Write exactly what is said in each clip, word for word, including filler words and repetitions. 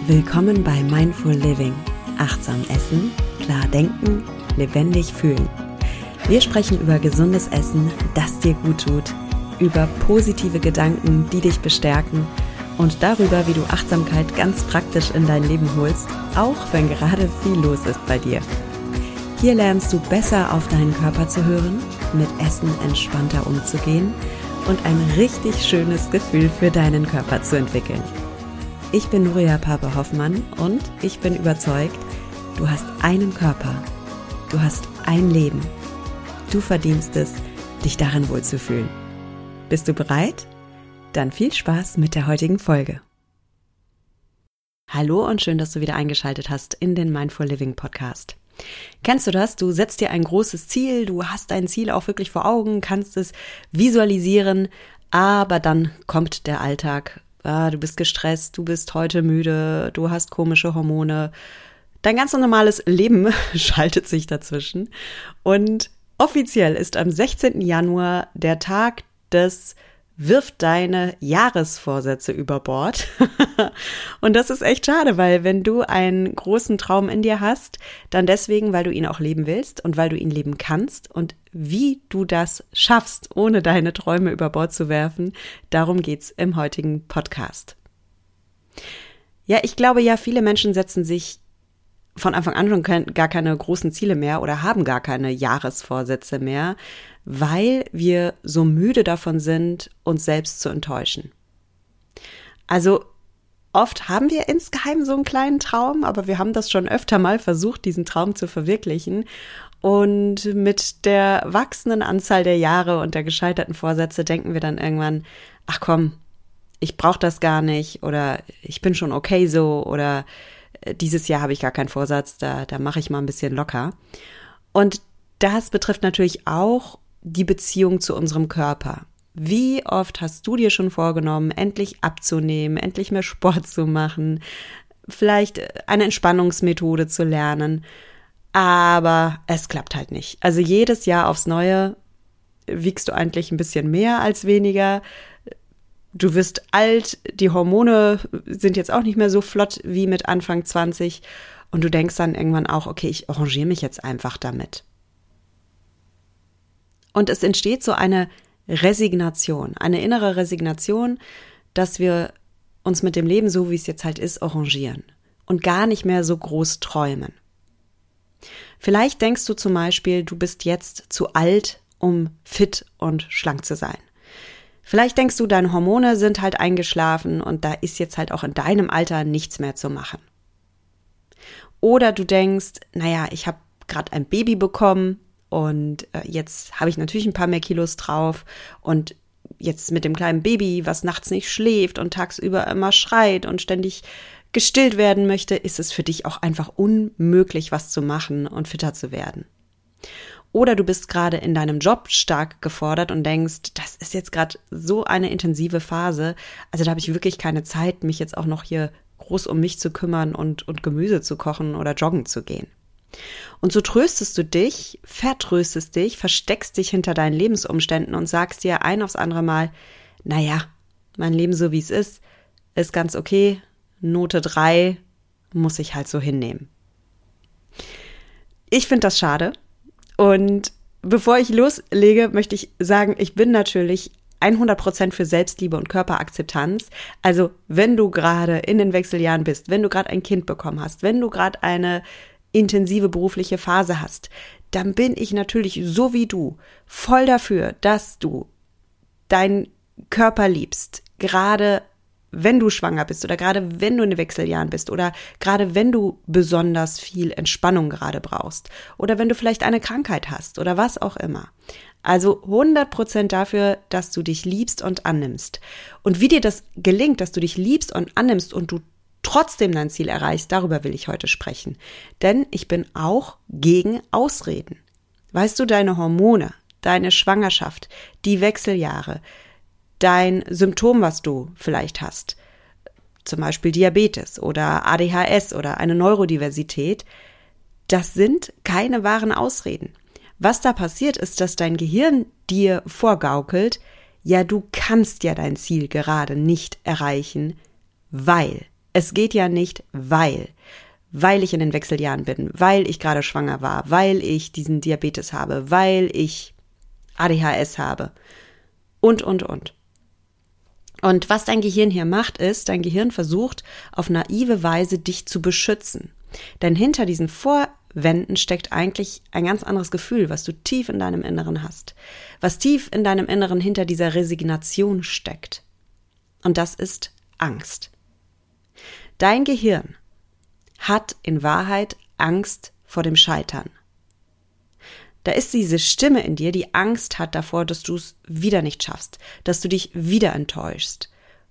Willkommen bei Mindful Living. Achtsam essen, klar denken, lebendig fühlen. Wir sprechen über gesundes Essen, das dir gut tut, über positive Gedanken, die dich bestärken und darüber, wie du Achtsamkeit ganz praktisch in dein Leben holst, auch wenn gerade viel los ist bei dir. Hier lernst du besser auf deinen Körper zu hören, mit Essen entspannter umzugehen und ein richtig schönes Gefühl für deinen Körper zu entwickeln. Ich bin Nuria Pape-Hoffmann und ich bin überzeugt, du hast einen Körper, du hast ein Leben. Du verdienst es, dich darin wohlzufühlen. Bist du bereit? Dann viel Spaß mit der heutigen Folge. Hallo und schön, dass du wieder eingeschaltet hast in den Mindful Living Podcast. Kennst du das? Du setzt dir ein großes Ziel, du hast dein Ziel auch wirklich vor Augen, kannst es visualisieren, aber dann kommt der Alltag. Ah, du bist gestresst, du bist heute müde, du hast komische Hormone. Dein ganz normales Leben schaltet sich dazwischen. Und offiziell ist am sechzehnten Januar der Tag des Wirf deine Jahresvorsätze über Bord. Und das ist echt schade, weil wenn du einen großen Traum in dir hast, dann deswegen, weil du ihn auch leben willst und weil du ihn leben kannst. Und wie du das schaffst, ohne deine Träume über Bord zu werfen, darum geht's im heutigen Podcast. Ja, ich glaube ja, viele Menschen setzen sich von Anfang an schon kein, gar keine großen Ziele mehr oder haben gar keine Jahresvorsätze mehr, weil wir so müde davon sind, uns selbst zu enttäuschen. Also oft haben wir insgeheim so einen kleinen Traum, aber wir haben das schon öfter mal versucht, diesen Traum zu verwirklichen. Und mit der wachsenden Anzahl der Jahre und der gescheiterten Vorsätze denken wir dann irgendwann, ach komm, ich brauche das gar nicht oder ich bin schon okay so oder dieses Jahr habe ich gar keinen Vorsatz, da, da mache ich mal ein bisschen locker. Und das betrifft natürlich auch die Beziehung zu unserem Körper. Wie oft hast du dir schon vorgenommen, endlich abzunehmen, endlich mehr Sport zu machen, vielleicht eine Entspannungsmethode zu lernen, aber es klappt halt nicht. Also jedes Jahr aufs Neue wiegst du eigentlich ein bisschen mehr als weniger. Du wirst alt, die Hormone sind jetzt auch nicht mehr so flott wie mit Anfang zwanzig und du denkst dann irgendwann auch, okay, ich arrangiere mich jetzt einfach damit. Und es entsteht so eine Resignation, eine innere Resignation, dass wir uns mit dem Leben, so wie es jetzt halt ist, arrangieren und gar nicht mehr so groß träumen. Vielleicht denkst du zum Beispiel, du bist jetzt zu alt, um fit und schlank zu sein. Vielleicht denkst du, deine Hormone sind halt eingeschlafen und da ist jetzt halt auch in deinem Alter nichts mehr zu machen. Oder du denkst, naja, ich habe gerade ein Baby bekommen und jetzt habe ich natürlich ein paar mehr Kilos drauf und jetzt mit dem kleinen Baby, was nachts nicht schläft und tagsüber immer schreit und ständig gestillt werden möchte, ist es für dich auch einfach unmöglich, was zu machen und fitter zu werden. Oder du bist gerade in deinem Job stark gefordert und denkst, das ist jetzt gerade so eine intensive Phase, also da habe ich wirklich keine Zeit, mich jetzt auch noch hier groß um mich zu kümmern und, und Gemüse zu kochen oder joggen zu gehen. Und so tröstest du dich, vertröstest dich, versteckst dich hinter deinen Lebensumständen und sagst dir ein aufs andere Mal, naja, mein Leben so wie es ist, ist ganz okay, Note drei muss ich halt so hinnehmen. Ich finde das schade. Und bevor ich loslege, möchte ich sagen, ich bin natürlich hundert Prozent für Selbstliebe und Körperakzeptanz. Also wenn du gerade in den Wechseljahren bist, wenn du gerade ein Kind bekommen hast, wenn du gerade eine intensive berufliche Phase hast, dann bin ich natürlich so wie du voll dafür, dass du deinen Körper liebst, gerade wenn du schwanger bist oder gerade wenn du in den Wechseljahren bist oder gerade wenn du besonders viel Entspannung gerade brauchst oder wenn du vielleicht eine Krankheit hast oder was auch immer. Also hundert Prozent dafür, dass du dich liebst und annimmst. Und wie dir das gelingt, dass du dich liebst und annimmst und du trotzdem dein Ziel erreichst, darüber will ich heute sprechen. Denn ich bin auch gegen Ausreden. Weißt du, deine Hormone, deine Schwangerschaft, die Wechseljahre, dein Symptom, was du vielleicht hast, zum Beispiel Diabetes oder A D H S oder eine Neurodiversität, das sind keine wahren Ausreden. Was da passiert ist, dass dein Gehirn dir vorgaukelt, ja, du kannst ja dein Ziel gerade nicht erreichen, weil Es geht ja nicht, weil, weil ich in den Wechseljahren bin, weil ich gerade schwanger war, weil ich diesen Diabetes habe, weil ich A D H S habe und, und, und. Und was dein Gehirn hier macht, ist, dein Gehirn versucht auf naive Weise dich zu beschützen. Denn hinter diesen Vorwänden steckt eigentlich ein ganz anderes Gefühl, was du tief in deinem Inneren hast. Was tief in deinem Inneren hinter dieser Resignation steckt. Und das ist Angst. Dein Gehirn hat in Wahrheit Angst vor dem Scheitern. Da ist diese Stimme in dir, die Angst hat davor, dass du es wieder nicht schaffst, dass du dich wieder enttäuschst.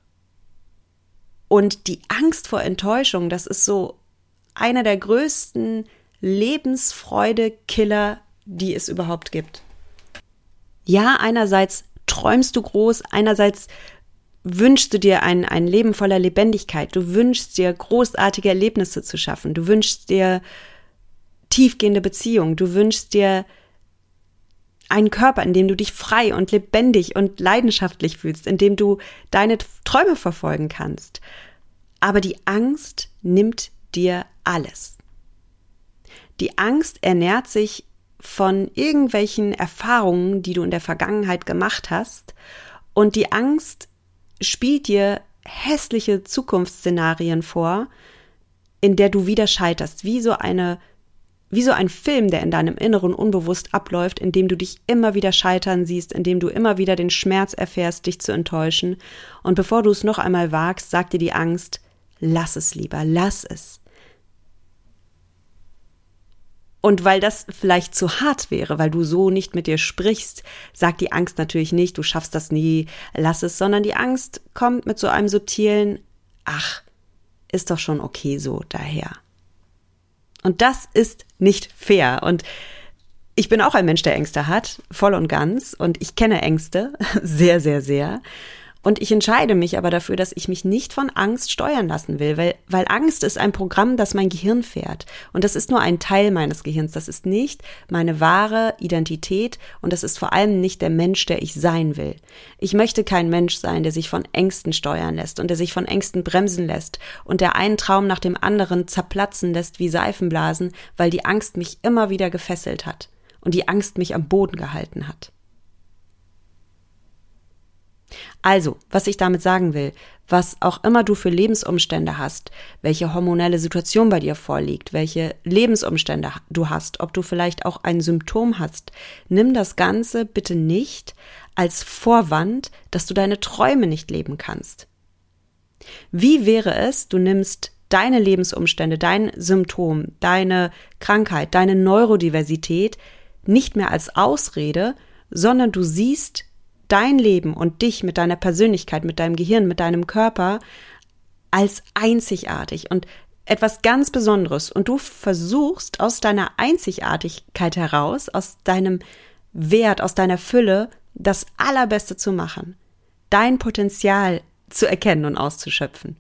Und die Angst vor Enttäuschung, das ist so einer der größten Lebensfreude-Killer, die es überhaupt gibt. Ja, einerseits träumst du groß, einerseits wünschst du dir ein, ein Leben voller Lebendigkeit. Du wünschst dir großartige Erlebnisse zu schaffen. Du wünschst dir tiefgehende Beziehungen. Du wünschst dir einen Körper, in dem du dich frei und lebendig und leidenschaftlich fühlst, in dem du deine Träume verfolgen kannst. Aber die Angst nimmt dir alles. Die Angst ernährt sich von irgendwelchen Erfahrungen, die du in der Vergangenheit gemacht hast. Und die Angst spielt dir hässliche Zukunftsszenarien vor, in der du wieder scheiterst, wie so eine Wie so ein Film, der in deinem Inneren unbewusst abläuft, in dem du dich immer wieder scheitern siehst, in dem du immer wieder den Schmerz erfährst, dich zu enttäuschen. Und bevor du es noch einmal wagst, sagt dir die Angst, lass es lieber, lass es. Und weil das vielleicht zu hart wäre, weil du so nicht mit dir sprichst, sagt die Angst natürlich nicht, du schaffst das nie, lass es, sondern die Angst kommt mit so einem subtilen, ach, ist doch schon okay so daher. Und das ist nicht fair. Und ich bin auch ein Mensch, der Ängste hat, voll und ganz. Und ich kenne Ängste sehr, sehr, sehr. Und ich entscheide mich aber dafür, dass ich mich nicht von Angst steuern lassen will, weil, weil Angst ist ein Programm, das mein Gehirn fährt. Und das ist nur ein Teil meines Gehirns. Das ist nicht meine wahre Identität und das ist vor allem nicht der Mensch, der ich sein will. Ich möchte kein Mensch sein, der sich von Ängsten steuern lässt und der sich von Ängsten bremsen lässt und der einen Traum nach dem anderen zerplatzen lässt wie Seifenblasen, weil die Angst mich immer wieder gefesselt hat und die Angst mich am Boden gehalten hat. Also, was ich damit sagen will, was auch immer du für Lebensumstände hast, welche hormonelle Situation bei dir vorliegt, welche Lebensumstände du hast, ob du vielleicht auch ein Symptom hast, nimm das Ganze bitte nicht als Vorwand, dass du deine Träume nicht leben kannst. Wie wäre es, du nimmst deine Lebensumstände, dein Symptom, deine Krankheit, deine Neurodiversität nicht mehr als Ausrede, sondern du siehst dein Leben und dich mit deiner Persönlichkeit, mit deinem Gehirn, mit deinem Körper als einzigartig und etwas ganz Besonderes. Und du versuchst aus deiner Einzigartigkeit heraus, aus deinem Wert, aus deiner Fülle, das Allerbeste zu machen, dein Potenzial zu erkennen und auszuschöpfen.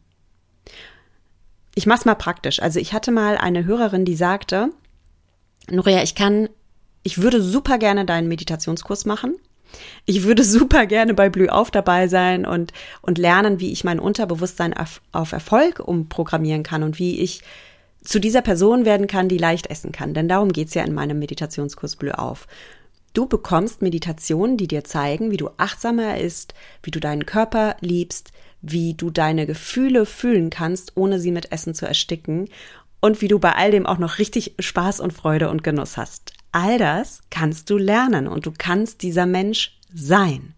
Ich mach's mal praktisch. Also ich hatte mal eine Hörerin, die sagte, Nuria, ich kann, ich würde super gerne deinen Meditationskurs machen. Ich würde super gerne bei Blüh auf dabei sein und, und lernen, wie ich mein Unterbewusstsein auf, auf Erfolg umprogrammieren kann und wie ich zu dieser Person werden kann, die leicht essen kann. Denn darum geht's ja in meinem Meditationskurs Blüh auf. Du bekommst Meditationen, die dir zeigen, wie du achtsamer isst, wie du deinen Körper liebst, wie du deine Gefühle fühlen kannst, ohne sie mit Essen zu ersticken und wie du bei all dem auch noch richtig Spaß und Freude und Genuss hast. All das kannst du lernen und du kannst dieser Mensch sein.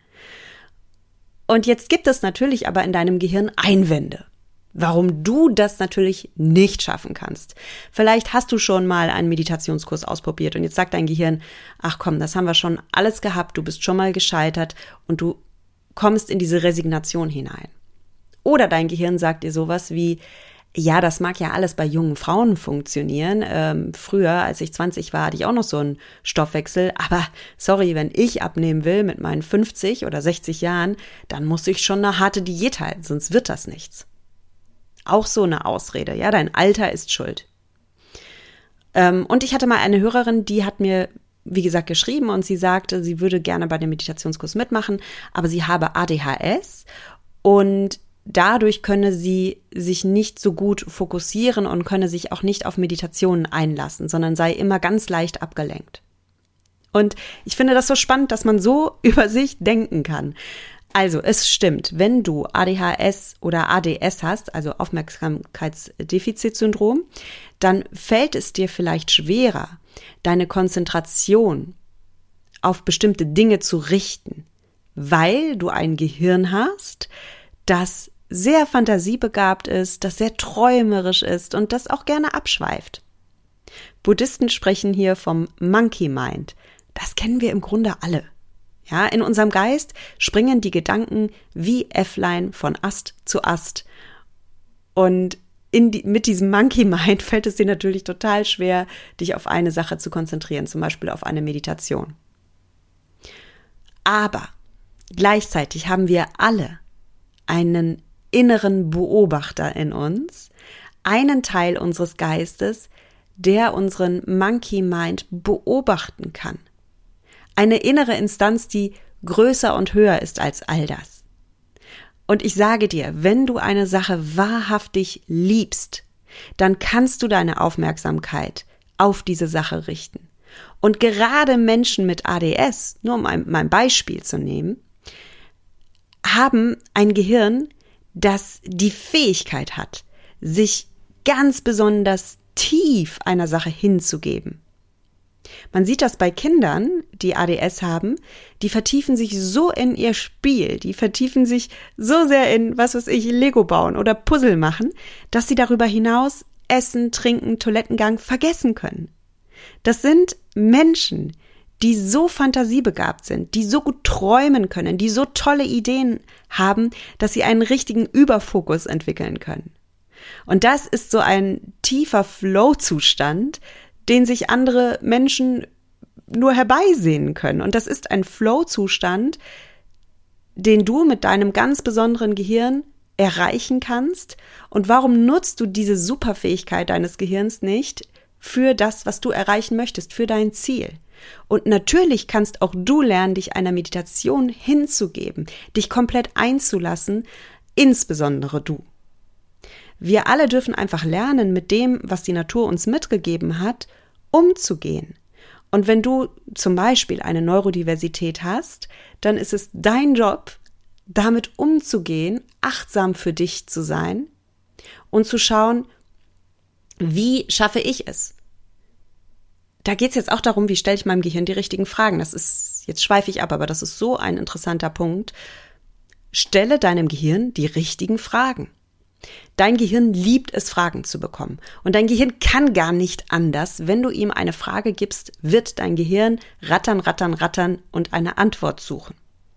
Und jetzt gibt es natürlich aber in deinem Gehirn Einwände, warum du das natürlich nicht schaffen kannst. Vielleicht hast du schon mal einen Meditationskurs ausprobiert und jetzt sagt dein Gehirn, ach komm, das haben wir schon alles gehabt, du bist schon mal gescheitert und du kommst in diese Resignation hinein. Oder dein Gehirn sagt dir sowas wie, ja, das mag ja alles bei jungen Frauen funktionieren. Ähm, früher, als ich zwanzig war, hatte ich auch noch so einen Stoffwechsel. Aber sorry, wenn ich abnehmen will mit meinen fünfzig oder sechzig Jahren, dann muss ich schon eine harte Diät halten, sonst wird das nichts. Auch so eine Ausrede, ja, dein Alter ist schuld. Ähm, und ich hatte mal eine Hörerin, die hat mir, wie gesagt, geschrieben und sie sagte, sie würde gerne bei dem Meditationskurs mitmachen, aber sie habe A D H S und dadurch könne sie sich nicht so gut fokussieren und könne sich auch nicht auf Meditationen einlassen, sondern sei immer ganz leicht abgelenkt. Und ich finde das so spannend, dass man so über sich denken kann. Also, es stimmt, wenn du A D H S oder A D S hast, also Aufmerksamkeitsdefizitsyndrom, dann fällt es dir vielleicht schwerer, deine Konzentration auf bestimmte Dinge zu richten, weil du ein Gehirn hast, das sehr fantasiebegabt ist, das sehr träumerisch ist und das auch gerne abschweift. Buddhisten sprechen hier vom Monkey Mind. Das kennen wir im Grunde alle. Ja, in unserem Geist springen die Gedanken wie Äfflein von Ast zu Ast. Und in die, mit diesem Monkey Mind fällt es dir natürlich total schwer, dich auf eine Sache zu konzentrieren, zum Beispiel auf eine Meditation. Aber gleichzeitig haben wir alle einen inneren Beobachter in uns, einen Teil unseres Geistes, der unseren Monkey Mind beobachten kann. Eine innere Instanz, die größer und höher ist als all das. Und ich sage dir, wenn du eine Sache wahrhaftig liebst, dann kannst du deine Aufmerksamkeit auf diese Sache richten. Und gerade Menschen mit A D S, nur um ein, mein Beispiel zu nehmen, haben ein Gehirn, das die Fähigkeit hat, sich ganz besonders tief einer Sache hinzugeben. Man sieht das bei Kindern, die A D S haben, die vertiefen sich so in ihr Spiel, die vertiefen sich so sehr in, was weiß ich, Lego bauen oder Puzzle machen, dass sie darüber hinaus Essen, Trinken, Toilettengang vergessen können. Das sind Menschen, die so fantasiebegabt sind, die so gut träumen können, die so tolle Ideen haben, dass sie einen richtigen Überfokus entwickeln können. Und das ist so ein tiefer Flow-Zustand, den sich andere Menschen nur herbeisehnen können. Und das ist ein Flow-Zustand, den du mit deinem ganz besonderen Gehirn erreichen kannst. Und warum nutzt du diese Superfähigkeit deines Gehirns nicht für das, was du erreichen möchtest, für dein Ziel? Und natürlich kannst auch du lernen, dich einer Meditation hinzugeben, dich komplett einzulassen, insbesondere du. Wir alle dürfen einfach lernen, mit dem, was die Natur uns mitgegeben hat, umzugehen. Und wenn du zum Beispiel eine Neurodiversität hast, dann ist es dein Job, damit umzugehen, achtsam für dich zu sein und zu schauen, wie schaffe ich es? Da geht es jetzt auch darum, wie stelle ich meinem Gehirn die richtigen Fragen. Das ist, jetzt schweife ich ab, aber das ist so ein interessanter Punkt. Stelle deinem Gehirn die richtigen Fragen. Dein Gehirn liebt es, Fragen zu bekommen. Und dein Gehirn kann gar nicht anders. Wenn du ihm eine Frage gibst, wird dein Gehirn rattern, rattern, rattern und eine Antwort suchen.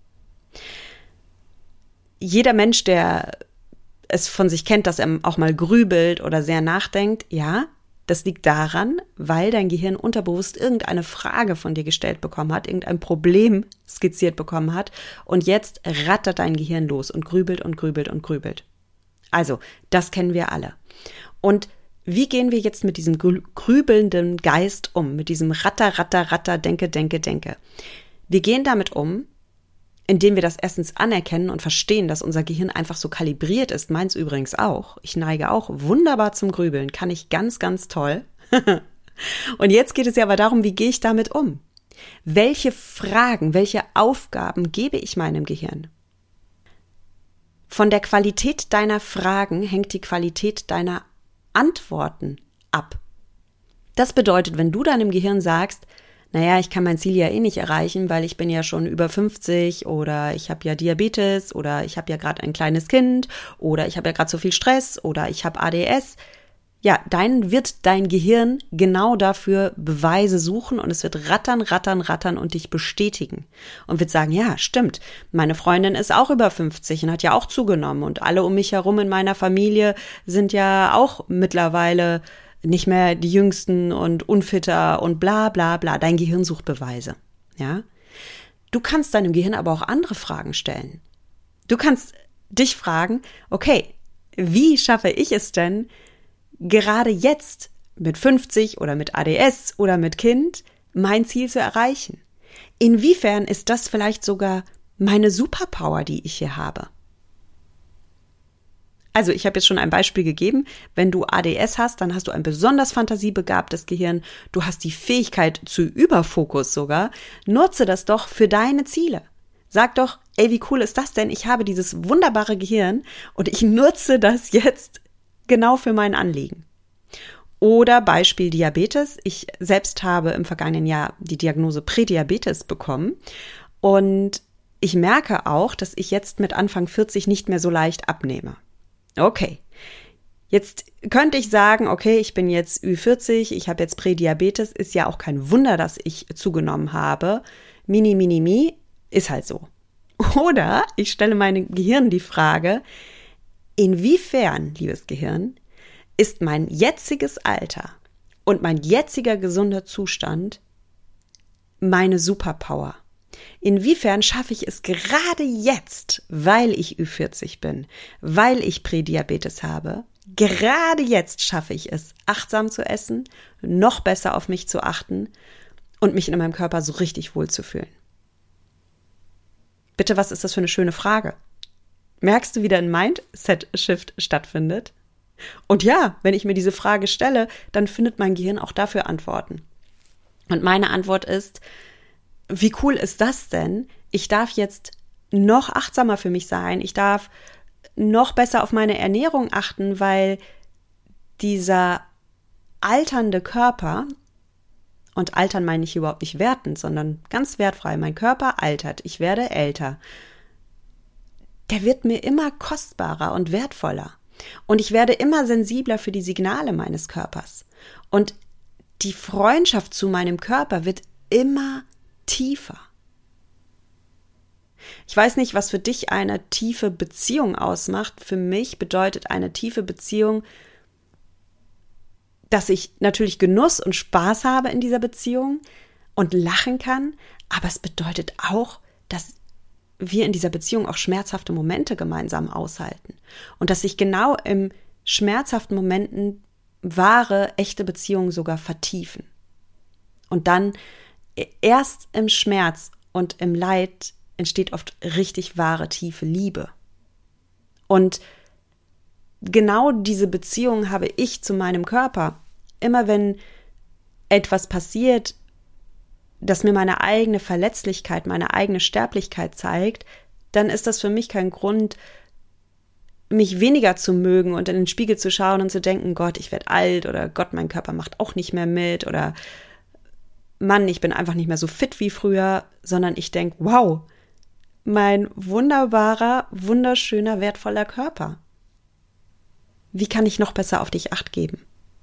Jeder Mensch, der es von sich kennt, dass er auch mal grübelt oder sehr nachdenkt, ja, das liegt daran, weil dein Gehirn unterbewusst irgendeine Frage von dir gestellt bekommen hat, irgendein Problem skizziert bekommen hat und jetzt rattert dein Gehirn los und grübelt und grübelt und grübelt. Also, das kennen wir alle. Und wie gehen wir jetzt mit diesem grübelnden Geist um, mit diesem Ratter, Ratter, Ratter, Denke, Denke, Denke? Wir gehen damit um, indem wir das erstens anerkennen und verstehen, dass unser Gehirn einfach so kalibriert ist, meins übrigens auch. Ich neige auch wunderbar zum Grübeln, kann ich ganz, ganz toll. Und jetzt geht es ja aber darum, wie gehe ich damit um? Welche Fragen, welche Aufgaben gebe ich meinem Gehirn? Von der Qualität deiner Fragen hängt die Qualität deiner Antworten ab. Das bedeutet, wenn du deinem Gehirn sagst, naja, ich kann mein Ziel ja eh nicht erreichen, weil ich bin ja schon über fünfzig oder ich habe ja Diabetes oder ich habe ja gerade ein kleines Kind oder ich habe ja gerade so viel Stress oder ich habe A D S. Ja, dann wird dein Gehirn genau dafür Beweise suchen und es wird rattern, rattern, rattern und dich bestätigen und wird sagen, ja, stimmt, meine Freundin ist auch über fünfzig und hat ja auch zugenommen und alle um mich herum in meiner Familie sind ja auch mittlerweile nicht mehr die Jüngsten und unfitter und bla bla bla. Dein Gehirn sucht Beweise, ja. Du kannst deinem Gehirn aber auch andere Fragen stellen. Du kannst dich fragen, okay, wie schaffe ich es denn, gerade jetzt mit fünfzig oder mit A D S oder mit Kind mein Ziel zu erreichen? Inwiefern ist das vielleicht sogar meine Superpower, die ich hier habe? Also ich habe jetzt schon ein Beispiel gegeben. Wenn du A D S hast, dann hast du ein besonders fantasiebegabtes Gehirn. Du hast die Fähigkeit zu Überfokus sogar. Nutze das doch für deine Ziele. Sag doch, ey, wie cool ist das denn? Ich habe dieses wunderbare Gehirn und ich nutze das jetzt genau für mein Anliegen. Oder Beispiel Diabetes. Ich selbst habe im vergangenen Jahr die Diagnose Prädiabetes bekommen und ich merke auch, dass ich jetzt mit Anfang vierzig nicht mehr so leicht abnehme. Okay, jetzt könnte ich sagen, okay, ich bin jetzt Ü vierzig, ich habe jetzt Prädiabetes, ist ja auch kein Wunder, dass ich zugenommen habe. Mini, mini, mi, ist halt so. Oder ich stelle meinem Gehirn die Frage, inwiefern, liebes Gehirn, ist mein jetziges Alter und mein jetziger gesunder Zustand meine Superpower? Inwiefern schaffe ich es gerade jetzt, weil ich Ü vierzig bin, weil ich Prädiabetes habe, gerade jetzt schaffe ich es, achtsam zu essen, noch besser auf mich zu achten und mich in meinem Körper so richtig wohlzufühlen? Bitte, was ist das für eine schöne Frage? Merkst du, wie dein Mindset-Shift stattfindet? Und ja, wenn ich mir diese Frage stelle, dann findet mein Gehirn auch dafür Antworten. Und meine Antwort ist, wie cool ist das denn? Ich darf jetzt noch achtsamer für mich sein. Ich darf noch besser auf meine Ernährung achten, weil dieser alternde Körper, und altern meine ich überhaupt nicht wertend, sondern ganz wertfrei, mein Körper altert, ich werde älter, der wird mir immer kostbarer und wertvoller. Und ich werde immer sensibler für die Signale meines Körpers. Und die Freundschaft zu meinem Körper wird immer tiefer. Ich weiß nicht, was für dich eine tiefe Beziehung ausmacht. Für mich bedeutet eine tiefe Beziehung, dass ich natürlich Genuss und Spaß habe in dieser Beziehung und lachen kann, aber es bedeutet auch, dass wir in dieser Beziehung auch schmerzhafte Momente gemeinsam aushalten und dass sich genau im schmerzhaften Momenten wahre, echte Beziehungen sogar vertiefen. Und dann erst im Schmerz und im Leid entsteht oft richtig wahre, tiefe Liebe. Und genau diese Beziehung habe ich zu meinem Körper. Immer wenn etwas passiert, das mir meine eigene Verletzlichkeit, meine eigene Sterblichkeit zeigt, dann ist das für mich kein Grund, mich weniger zu mögen und in den Spiegel zu schauen und zu denken, Gott, ich werde alt oder Gott, mein Körper macht auch nicht mehr mit oder Mann, ich bin einfach nicht mehr so fit wie früher, sondern ich denke, wow, mein wunderbarer, wunderschöner, wertvoller Körper. Wie kann ich noch besser auf dich Acht geben?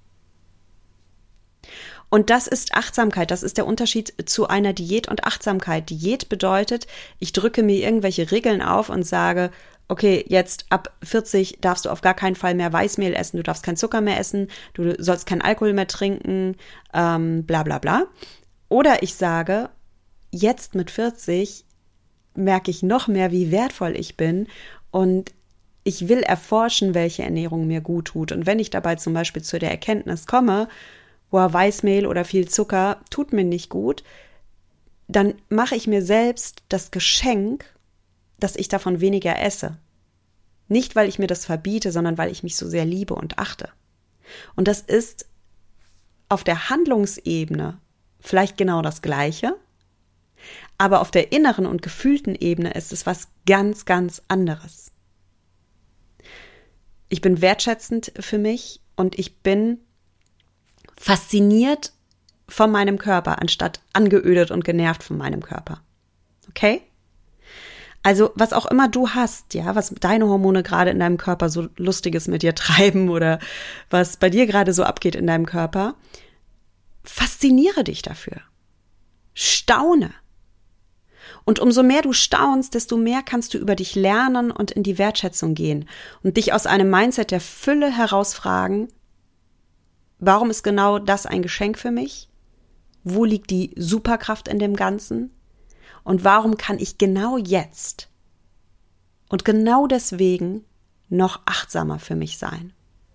Und das ist Achtsamkeit, das ist der Unterschied zu einer Diät und Achtsamkeit. Diät bedeutet, ich drücke mir irgendwelche Regeln auf und sage, okay, jetzt ab vierzig darfst du auf gar keinen Fall mehr Weißmehl essen, du darfst keinen Zucker mehr essen, du sollst keinen Alkohol mehr trinken, ähm, bla bla bla. Oder ich sage, jetzt mit vierzig merke ich noch mehr, wie wertvoll ich bin und ich will erforschen, welche Ernährung mir gut tut. Und wenn ich dabei zum Beispiel zu der Erkenntnis komme, boah, Weißmehl oder viel Zucker tut mir nicht gut, dann mache ich mir selbst das Geschenk, dass ich davon weniger esse. Nicht, weil ich mir das verbiete, sondern weil ich mich so sehr liebe und achte. Und das ist auf der Handlungsebene vielleicht genau das Gleiche, aber auf der inneren und gefühlten Ebene ist es was ganz, ganz anderes. Ich bin wertschätzend für mich und ich bin fasziniert von meinem Körper, anstatt angeödet und genervt von meinem Körper. Okay? Also was auch immer du hast, ja, was deine Hormone gerade in deinem Körper so Lustiges mit dir treiben oder was bei dir gerade so abgeht in deinem Körper, fasziniere dich dafür. Staune. Und umso mehr du staunst, desto mehr kannst du über dich lernen und in die Wertschätzung gehen und dich aus einem Mindset der Fülle herausfragen, warum ist genau das ein Geschenk für mich? Wo liegt die Superkraft in dem Ganzen? Und warum kann ich genau jetzt und genau deswegen noch achtsamer für mich sein?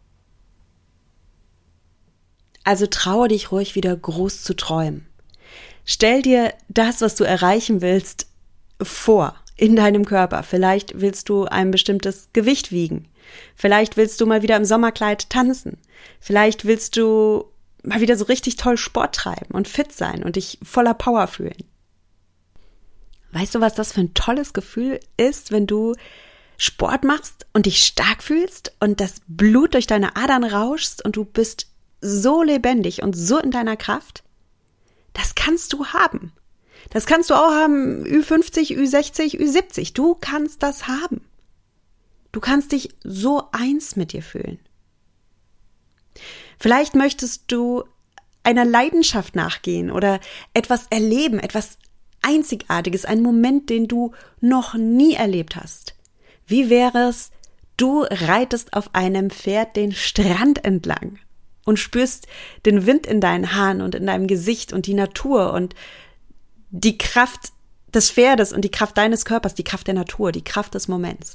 Also traue dich ruhig wieder groß zu träumen. Stell dir das, was du erreichen willst, vor. in deinem Körper. Vielleicht willst du ein bestimmtes Gewicht wiegen. Vielleicht willst du mal wieder im Sommerkleid tanzen. Vielleicht willst du mal wieder so richtig toll Sport treiben und fit sein und dich voller Power fühlen. Weißt du, was das für ein tolles Gefühl ist, wenn du Sport machst und dich stark fühlst und das Blut durch deine Adern rauscht und du bist so lebendig und so in deiner Kraft? Das kannst du haben. Das kannst du auch haben, Ü fünfzig, Ü sechzig, Ü siebzig. Du kannst das haben. Du kannst dich so eins mit dir fühlen. Vielleicht möchtest du einer Leidenschaft nachgehen oder etwas erleben, etwas Einzigartiges, einen Moment, den du noch nie erlebt hast. Wie wäre es, du reitest auf einem Pferd den Strand entlang und spürst den Wind in deinen Haaren und in deinem Gesicht und die Natur und die Kraft des Pferdes und die Kraft deines Körpers, die Kraft der Natur, die Kraft des Moments.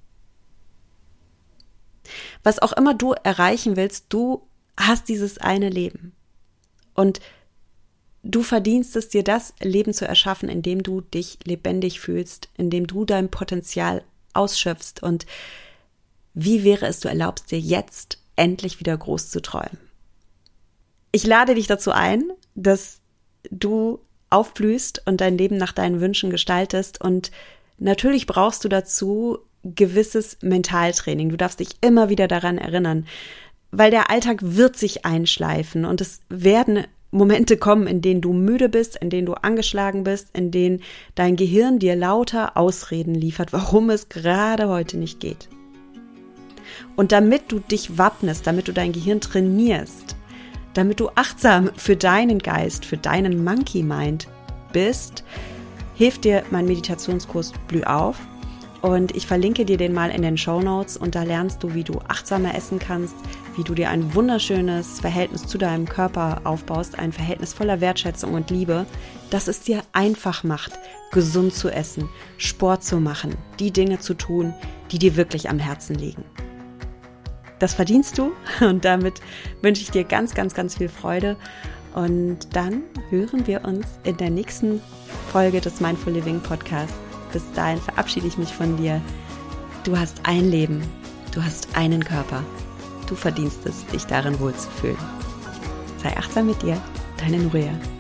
Was auch immer du erreichen willst, du hast dieses eine Leben. Und du verdienst es, dir das Leben zu erschaffen, in dem du dich lebendig fühlst, in dem du dein Potenzial ausschöpfst. Und wie wäre es, du erlaubst dir jetzt endlich wieder groß zu träumen? Ich lade dich dazu ein, dass du aufblühst und dein Leben nach deinen Wünschen gestaltest. Und natürlich brauchst du dazu gewisses Mentaltraining. Du darfst dich immer wieder daran erinnern, weil der Alltag wird sich einschleifen und es werden Momente kommen, in denen du müde bist, in denen du angeschlagen bist, in denen dein Gehirn dir lauter Ausreden liefert, warum es gerade heute nicht geht. Und damit du dich wappnest, damit du dein Gehirn trainierst, damit du achtsam für deinen Geist, für deinen Monkey Mind bist, hilft dir mein Meditationskurs Blüh auf. Und ich verlinke dir den mal in den Shownotes und da lernst du, wie du achtsamer essen kannst, wie du dir ein wunderschönes Verhältnis zu deinem Körper aufbaust, ein Verhältnis voller Wertschätzung und Liebe, das es dir einfach macht, gesund zu essen, Sport zu machen, die Dinge zu tun, die dir wirklich am Herzen liegen. Das verdienst du und damit wünsche ich dir ganz, ganz, ganz viel Freude. Und dann hören wir uns in der nächsten Folge des Mindful Living Podcasts. Bis dahin verabschiede ich mich von dir. Du hast ein Leben, du hast einen Körper. Du verdienst es, dich darin wohlzufühlen. Sei achtsam mit dir, deine Nuria.